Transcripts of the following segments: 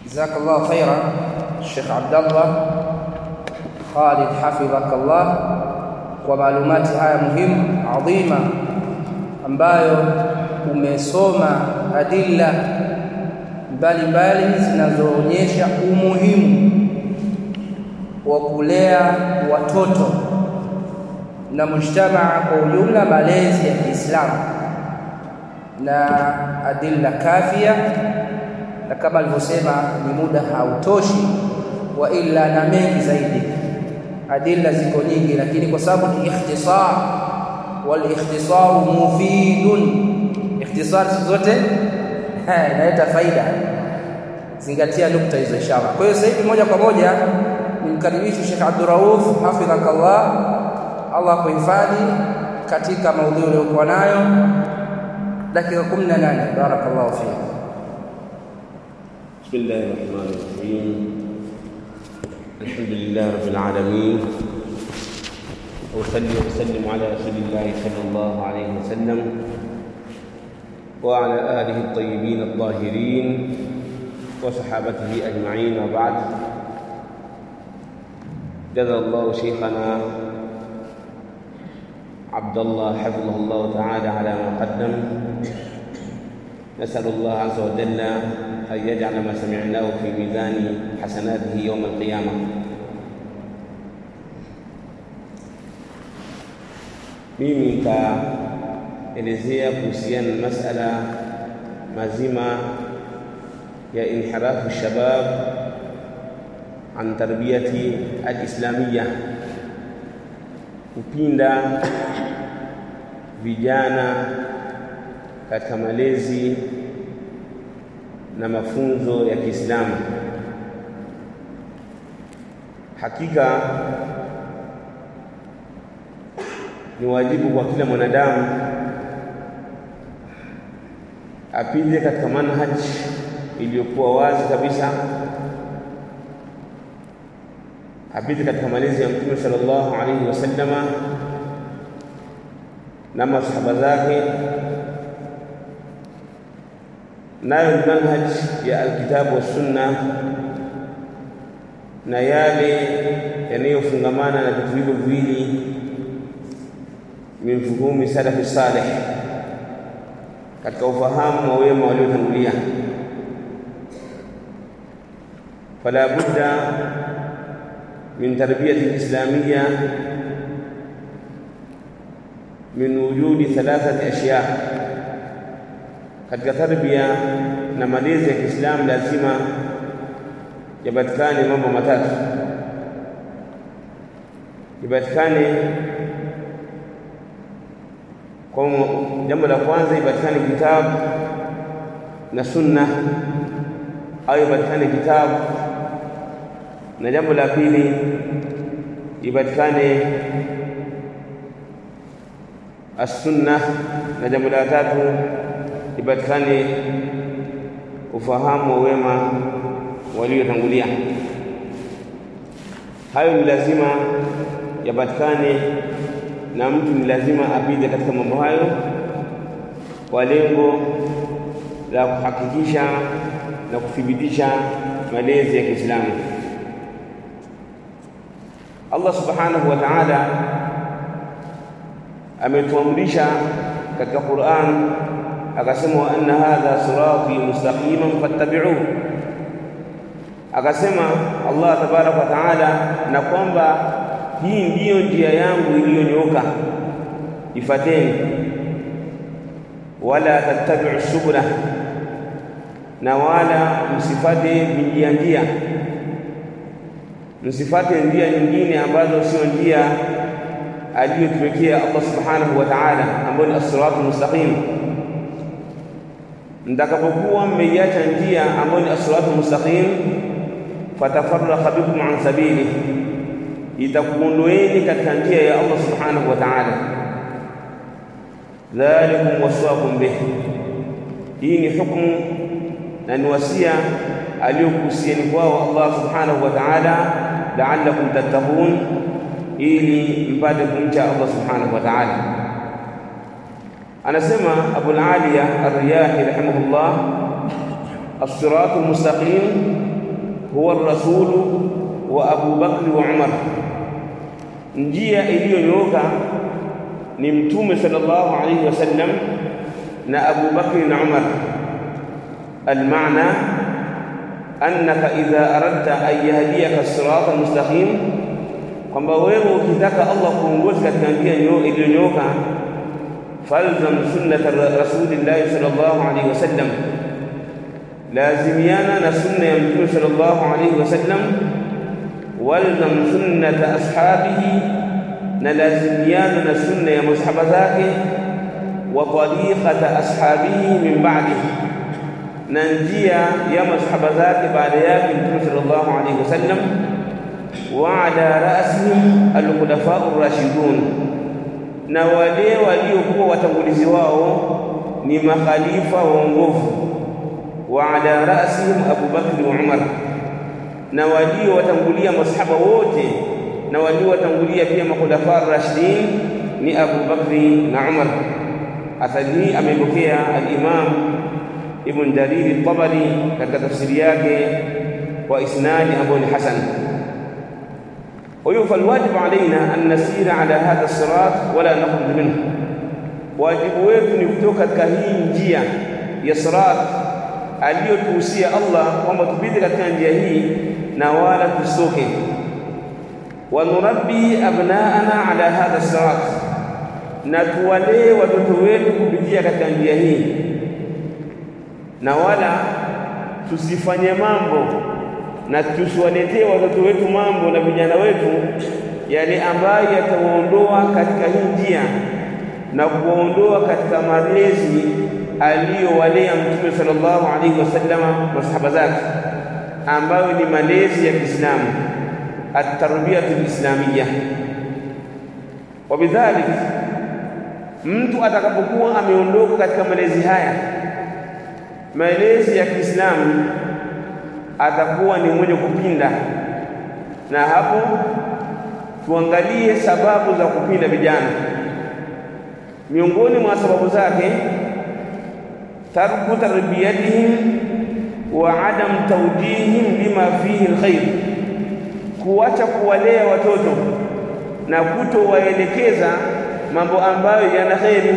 Jazakallahu khairan Sheikh Abdallah Khalid hafidhakallah kwa malumati haya muhimu adhima ambayo umesoma adilla mbalimbali zinazoonyesha umuhimu wa kulea watoto na mujtamaa kwa ujumla, malezi ya Kiislamu na adilla kafia. Na kama alivyosema ni muda hautoshi, wa illa na mengi zaidi, adilla ziko nyingi, lakini kwa sababu ni ikhtisar, wal ikhtisar mufidun, ikhtisar zote inaleta faida. Zingatia nukta hizo inshallah. Kwa hiyo sasa hivi moja kwa moja nimkaribishe Sheikh Abdurrauf hafidhakallah, Allah kuhifadhi katika maudhui aliyokuwa nayo, dakika 18. Barakallahu fiik. بسم الله الرحمن الرحيم. الحمد لله رب العالمين، وصلي وسلم على رسول الله صلى الله عليه وسلم وعلى آله الطيبين الطاهرين وصحابته أجمعين، وبعد. جزا الله شيخنا عبد الله حفظه الله تعالى على ما قدم. نسأل الله عز وجل أن يجعل ما سمعناه في ميزان حسناته يوم القيامة. Mimi nitaelezea kuhusiana na masala mazima ya inhirafu shabab an tarbiyati al-islamiyya, kupinda vijana katika malezi na mafunzo ya Kiislamu. Hakika ni wajibu kwa kila mwanadamu apinde katika manhaj iliyokuwa wazi kabisa, apinde katika malezi ya Mtume sallallahu alaihi wasallama na masahaba zake, nayo manhaj ya alkitabu wa sunna, na yale yanayofungamana na vitu hivyo viwili min fuhumi salafi salih, katika ufahamu wa wema waliotangulia. Fala budda min tarbiyati al-islamiyya min wujudi thalathati ashya. Katika tarbia na malezi ya Kiislamu lazima yapatikane mambo matatu. Yapatikane, kwa jambo la kwanza ipatikane kitabu na sunna, au ipatikane kitabu, na jambo la pili ipatikane as-sunna, na jambo la tatu ipatikane ufahamu wa wema waliotangulia. Hayo ni lazima yapatikane, na mtu ni lazima apite katika mambo hayo kwa lengo la kuhakikisha na kuthibitisha malezi ya Kiislamu. Allah subhanahu wa ta'ala ametuamrisha katika Qur'an, akasema wa anna hadha sirati mustaqiman fattabi'uhu. Akasema Allah tabaraka wa ta'ala, na kwamba hii ndiyo njia yangu iliyonyooka, ifateni. Wala tattabi'u subula, na wala msifate njia, msifate njia nyingine ambazo sio njia aliyotuwekea Allah subhanahu wa ta'ala, ambayo ni as-siratul mustaqim. Mtakapokuwa mmeiacha njia ambayo ni as-siratul mustaqim, fatafarraqa bikum an sabili, itakuondoeni katika njia ya Allah subhanahu wa ta'ala. Dhalikum waswaqum bih, hii ni hukumu na ni wasia aliyokuhusieni kwao Allah subhanahu wa ta'ala, la'allakum tattaqun, ili mpate kumcha Allah subhanahu wa ta'ala. Anasema Abu al-Aliya ar-Riyahi rahimahullah, as-siratul mustaqim huwa ar-rasul wa Abu Bakr wa Umar, njia iliyonyooka ni mtume sallallahu alayhi wasallam na Abu Bakr na Umar. Al-maana annaka idha aradta an yahdiyaka as-sirata al-mustaqim, kwamba wewe ukitaka Allah kuongoza katika njia iliyonyooka, falzam sunnata rasulillahi sallallahu alayhi wasallam, lazimiana na sunna ya mtume sallallahu alayhi wasallam, walzam sunnata ashabihi, na lazimiana na sunna ya masahaba zake, wa tariqata ashabihi min ba'dihi, na njia ya masahaba zake baada yake mtume sallallahu alayhi wasallam, wa ala ra'sihim al-khulafa'ur rashidun, na wale waliokuwa watangulizi wao ni makhalifa waongofu, wa ala ra'sihim Abu Bakr wa Umar, na walio watangulia masahaba wote na walio watangulia pia makhulafa ar-rashidin ni Abu Bakr na Umar. Athari hii amepokea al-Imam Ibn Jarir al-Tabari katika tafsiri yake kwa isnadi ambayo ni hasan. ويفالواجب علينا أن نسير على هذا الصراط ولا نخرج منه. واجب wetu ni kutoka katika hii njia ya sirat aliyotuhusia Allah kwamba tupite katika njia hii na wala tusoke. Wa nurabbi abnaana ala hadha sirat, na tuwalee watoto wetu kupitia katika njia hii, na wala tusifanye mambo na tusiwaletee watoto wetu mambo na vijana wetu yale ambayo yatawaondoa katika hii njia na kuwaondoa katika malezi aliyowalea Mtume sallallahu alaihi wasallam masahaba zake, ambayo ni malezi ya Kiislamu, at-tarbiyatu al-islamiyya. Wabidhalik, mtu atakapokuwa ameondoka katika malezi haya, malezi ya Kiislamu, atakuwa ni mwenye kupinda. Na hapo tuangalie sababu za kupinda vijana. Miongoni mwa sababu zake, tarku tarbiyatihim wa adam tawjihim bima fihi alkhair, kuacha kuwalea watoto na kutowaelekeza mambo ambayo yana khairi.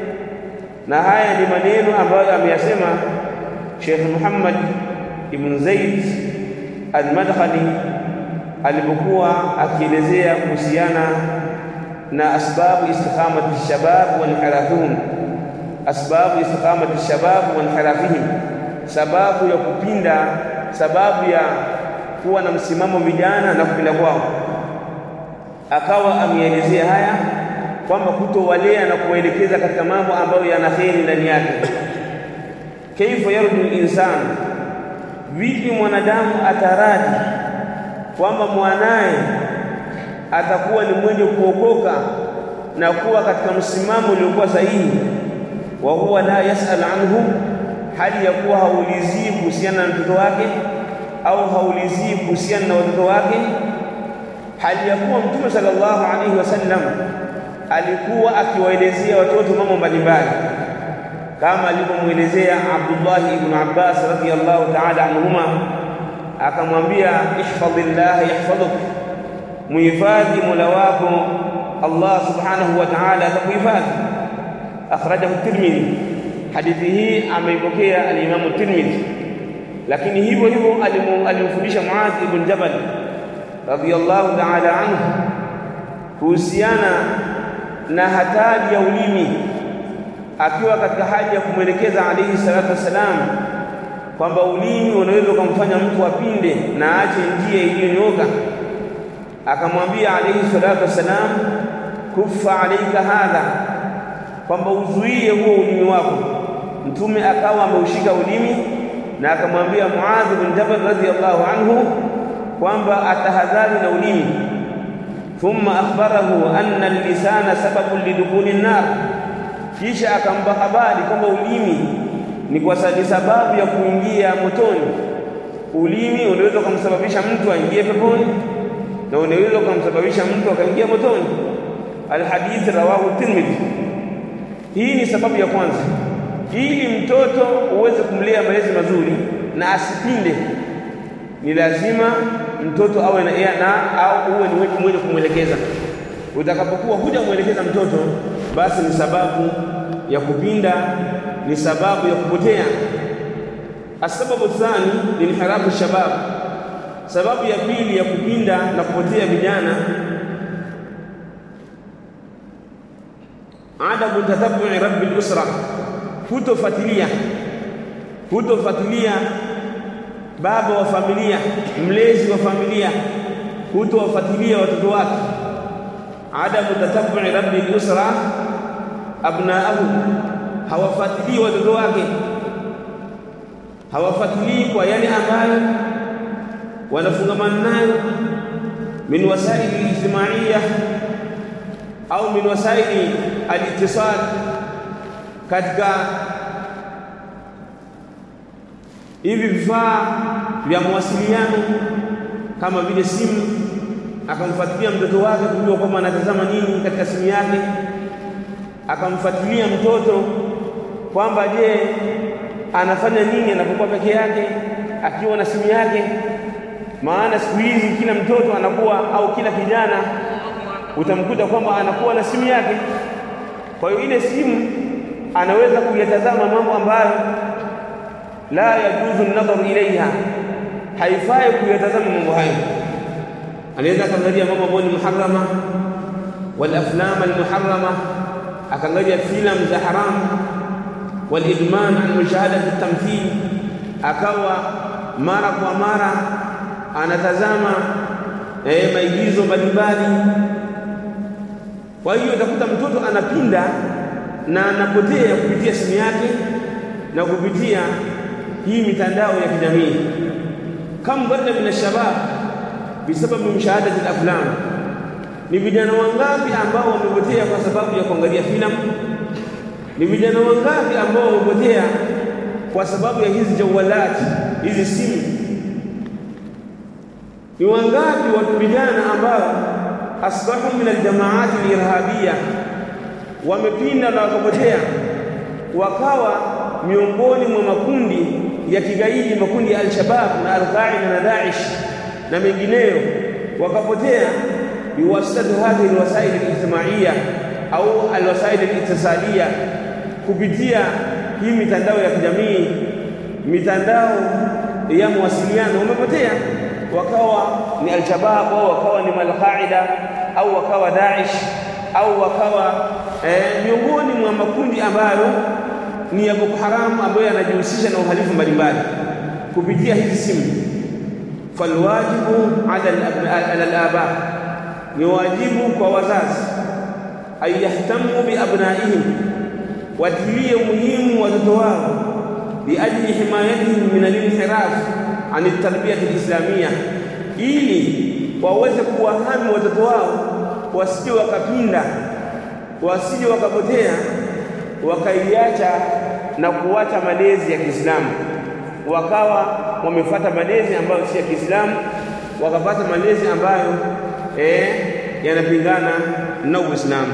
Na haya ni maneno ambayo ameyasema Sheikh Muhammad ibn Zaid al-Madkhali alipokuwa akielezea kuhusiana na asbabu istiqamati shabab wal harafihim, asbabu istiqamati shabab wal harafihim, sababu ya kupinda, sababu ya kuwa na msimamo vijana na kupinda kwao. Akawa ameelezea haya kwamba kutowalea na kuelekeza katika mambo ambayo yana kheri ndani yake. Kaifa yarju al-insan, vipi mwanadamu ataraji kwamba mwanae atakuwa ni mwenye kuokoka na kuwa katika msimamo uliokuwa sahihi, wa huwa la yasal anhu, hali ya kuwa haulizii kuhusiana na mtoto wake au haulizii kuhusiana na watoto wake, hali ya kuwa Mtume sallallahu alaihi wasallam alikuwa akiwaelezea watoto mambo mbalimbali, kama alivyomuelezea Abdullah ibn Abbas radhiyallahu ta'ala anhuma, akamwambia ihfadhillah yahfadhuk, muhifadhi Mola wako Allah subhanahu wa ta'ala atakuhifadhi. Akhrajahu at-Tirmidhi. Hadithi hii ameipokea al-Imam at-Tirmidhi. Lakini hivyo hivyo alimfundisha Muadh ibn Jabal radhiyallahu ta'ala anhu kuhusiana na hatari ya ulimi, akiwa katika hali ya kumwelekeza alayhi salatu wassalam kwamba ulimi unaweza kumfanya mtu apinde na aache njia iliyonyooka. Akamwambia alayhi salatu wassalam, kufa alayka hadha, kwamba uzuie huo ulimi wako. Mtume akawa ameushika ulimi na akamwambia Muadh bin Jabal radhiyallahu anhu kwamba atahadhari na ulimi. Thumma akhbarahu anna al-lisana sababun lidukhuli an-nar, kisha akampa habari kwamba ulimi ni kwa sababu ya kuingia motoni. Ulimi unaweza kumsababisha mtu aingie peponi na unaweza kumsababisha mtu akaingia motoni. Al-hadith rawahu Tirmidhi. Hii ni sababu ya kwanza, ili mtoto uweze kumlea malezi mazuri na asipinde. ni lazima mtoto awe na au uwe ni mwenye kumwelekeza. Utakapokuwa hujamuelekeza mtoto, basi ni sababu ya kupinda, ni sababu ya kupotea. Asababu thani ni inhirafu shabab. Sababu ya pili ya kupinda na kupotea vijana, adabu tatabbu'i rabbil usra, hutofuatilia baba wa familia, mlezi wa familia, hutowafuatilia watoto wake. Adabu tatabbu'i rabbil usra abnaahu, hawafuatilii watoto wake, hawafuatilii kwa yale ambayo wanafungamana nayo min wasaili al-ijtimaiyya au min wasaili al-ittisal, katika hivi vifaa vya mawasiliano kama vile simu. Akamfuatilia mtoto wake kujua kwamba anatazama nini katika simu yake, akamfuatilia mtoto kwamba je, anafanya nini anapokuwa peke yake akiwa na simu yake. Maana siku hizi kila mtoto anakuwa, au kila kijana utamkuta kwamba anakuwa na simu yake. Kwa hiyo ile simu anaweza kuyatazama mambo ambayo la yajuzu an-nadhar ilayha, haifai kuyatazama mambo hayo. Anaweza kuangalia mambo ambayo ni muharrama, wal aflam al-muharrama, akaangalia filamu za haramu, wal idman an mushahadati at-tamthil, akawa mara kwa mara anatazama maigizo mbalimbali. Kwa hiyo utakuta mtoto anapinda na anapotea kupitia simu yake na kupitia hii mitandao ya kijamii. Kam badala min shabab bisababu mshahadati al-aflam, ni vijana wangapi ambao wamepotea kwa sababu ya kuangalia filamu? Ni vijana wangapi ambao wamepotea kwa sababu ya hizi jawalati, hizi simu? Ni wangapi watu vijana ambao asbahu min aljamaati alirhabia, wamepinda na wakapotea, wakawa miongoni mwa makundi ya kigaidi, makundi ya al-Shabab na al-Qaida na Daesh na mengineyo, wakapotea biwasitati hadhihi alwasail alijtimaiyya au alwasail alitisaliya, kupitia hii mitandao ya kijamii, mitandao ya mawasiliano. Wamepotea, wakawa ni al-Shabab au wakawa ni al-Qaida au wakawa Daesh au wakawa miongoni mwa makundi ambayo ni ya Boko Haram, ambayo yanajihusisha na uhalifu mbalimbali kupitia hizi simu. Falwajibu ala al-aba, ni wajibu kwa wazazi ayahtamu bi abnaihim, watilie muhimu watoto wao biajli himayatihim min al-inhiraf an at-tarbiyah al-islamiyya, ili waweze kuwahami watoto wao wasije wakapinda, wasije wakapotea, wakaiacha na kuacha malezi ya Kiislamu, wakawa wamefuata malezi ambayo si ya Kiislamu, wakapata malezi ambayo yanapingana na Uislamu.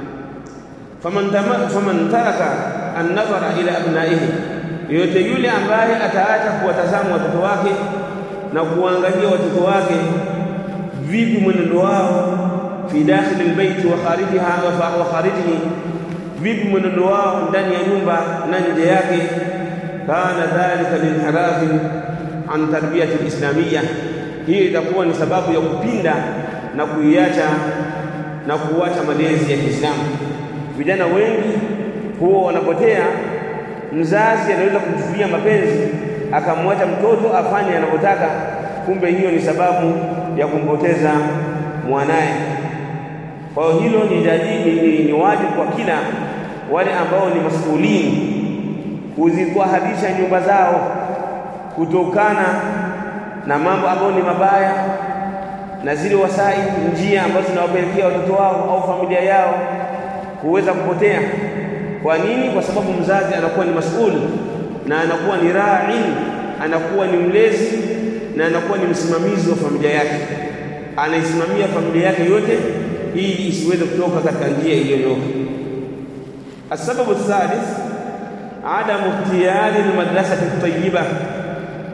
Faman taraka an-nadhara ila abnaihi, yote yule ambaye ataacha kuwatazama watoto wake na kuangalia watoto wake vipi mwenendo wao fi dakhil albayt wa kharijiha wa kharijihi, vipi mwenendo wao ndani ya nyumba na nje yake, kana dhalika linhirafi an tarbiyati alislamiyya, hii itakuwa ni sababu ya kupinda na kuiacha na kuacha malezi ya Kiislamu. Vijana wengi huwa wanapotea. Mzazi anaweza kumchukulia mapenzi akamwacha mtoto afanye anapotaka, kumbe hiyo ni sababu ya kumpoteza mwanae. Kwa hiyo hilo ni wajibu kwa kila wale ambao ni masuulini kuzitwaharisha nyumba zao kutokana na mambo ambayo ni mabaya na zile wasai, njia ambazo zinawapelekea watoto wao au familia yao kuweza kupotea. Kwa nini? Kwa sababu mzazi anakuwa ni masuuli na anakuwa ni ra'i, anakuwa ni mlezi na anakuwa ni msimamizi wa familia yake, anaisimamia familia yake yote ili isiweze kutoka katika njia iliyonyoka. Sababu thalith, adamu ikhtiyari almadrasati at-tayyiba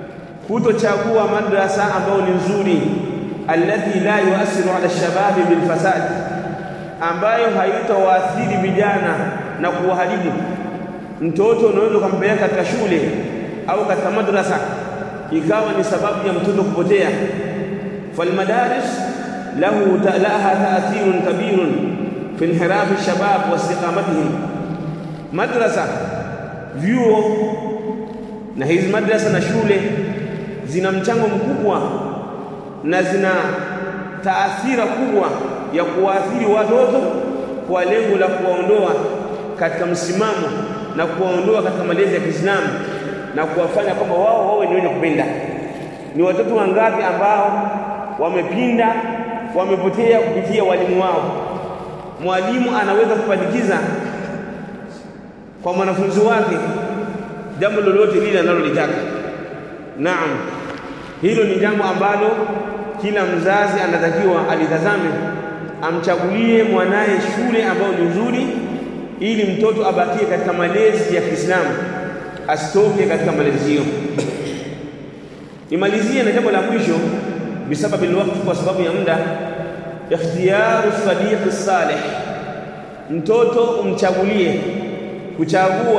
kutochagua madrasa ambayo ni nzuri, alladhi la yuasiru ala shababi bil fasad, ambayo haitawaathiri vijana na kuwaharibu. Mtoto unaweza kumpeleka katika shule au katika madrasa ikawa ni sababu ya mtoto kupotea. Falmadaris laha ta'thirun kabirun fi inhiraf ash-shabab wa istiqamatihim. Madrasa, vyuo na hizi madrasa na shule zina mchango mkubwa na zina taathira kubwa ya kuwaathiri watoto kwa lengo la kuwaondoa katika msimamo na kuwaondoa katika malezi ya Kiislamu na kuwafanya kwamba wao ni wenye kupenda. Ni watoto wangapi ambao wamepinda, wamepotea kupitia walimu wao? Mwalimu anaweza kupandikiza kwa mwanafunzi wake jambo lolote lile analolitaka. Naam, hilo ni jambo ambalo kila mzazi anatakiwa alitazame, amchagulie mwanae shule ambayo ni nzuri, ili mtoto abakie katika malezi ya Kiislamu, asitoke katika malezi hiyo. Nimalizie na jambo la mwisho bisababi alwaqt, kwa sababu ya muda. Ikhtiyaru sadiq salih, mtoto umchagulie kuchagua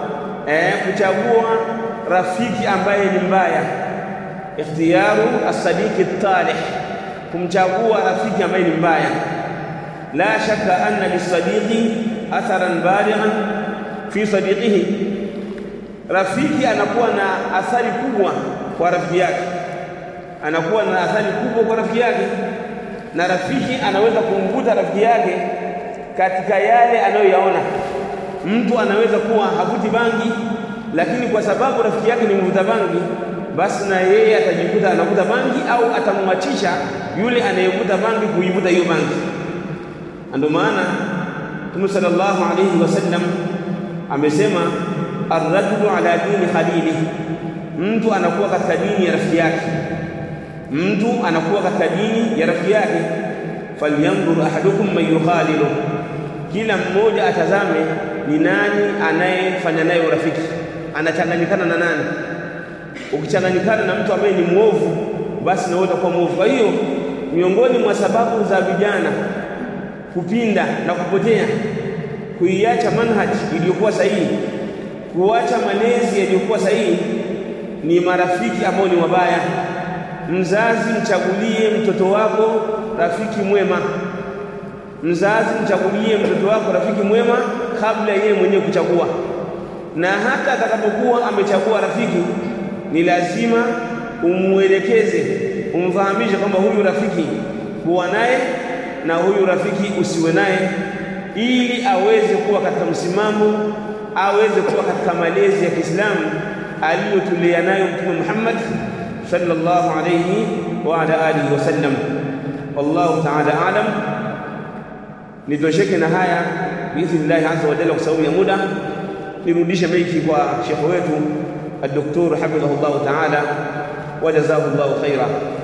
rafiki ambaye ni mbaya. Ikhtiyaru as-sadiq at-talih, kumchagua rafiki ambaye ni mbaya. La shakka anna lis-sadiqi atharan balighan fi sadiqihi, rafiki anakuwa na athari kubwa kwa rafiki yake, anakuwa na athari kubwa kwa rafiki yake, na rafiki anaweza kumvuta rafiki yake katika yale anayoyaona. Mtu anaweza kuwa havuti bangi, lakini kwa sababu rafiki yake ni mvuta bangi, basi na yeye atajikuta anavuta bangi, au atamwachisha yule anayevuta bangi kuivuta hiyo bangi. Ndio maana Mtume sallallahu alayhi wasallam amesema ar-rajulu ala dini khalili, mtu anakuwa katika dini ya rafiki yake. Mtu anakuwa katika dini ya rafiki yake. Falyanzur ahadukum man yukhalilu, kila mmoja atazame ni nani anayefanya naye urafiki, anachanganyikana na nani. Ukichanganyikana na mtu ambaye ni mwovu, basi na wewe utakuwa mwovu. Kwa hiyo miongoni mwa sababu za vijana kupinda na kupotea, kuiacha manhaji iliyokuwa sahihi, kuacha malezi yaliyokuwa sahihi, ni marafiki ambao ni wabaya. Mzazi, mchagulie mtoto wako rafiki mwema. Mzazi, mchagulie mtoto wako rafiki mwema kabla yeye mwenyewe kuchagua. Na hata atakapokuwa amechagua rafiki, ni lazima umuelekeze, umfahamishe kwamba huyu rafiki kuwa naye na huyu rafiki usiwe naye, ili aweze kuwa katika msimamo, aweze kuwa katika malezi ya Kiislamu aliyotulea nayo Mtume Muhammad sallallahu alayhi wa ala alihi wasallam. Wallahu ta'ala alam. Nitosheke na haya biidhnillah azza wa jalla, kwa sababu ya muda. Nirudishe maiki kwa shekhi wetu Dr. hafidhahullah ta'ala wa jazahu Allah khaira.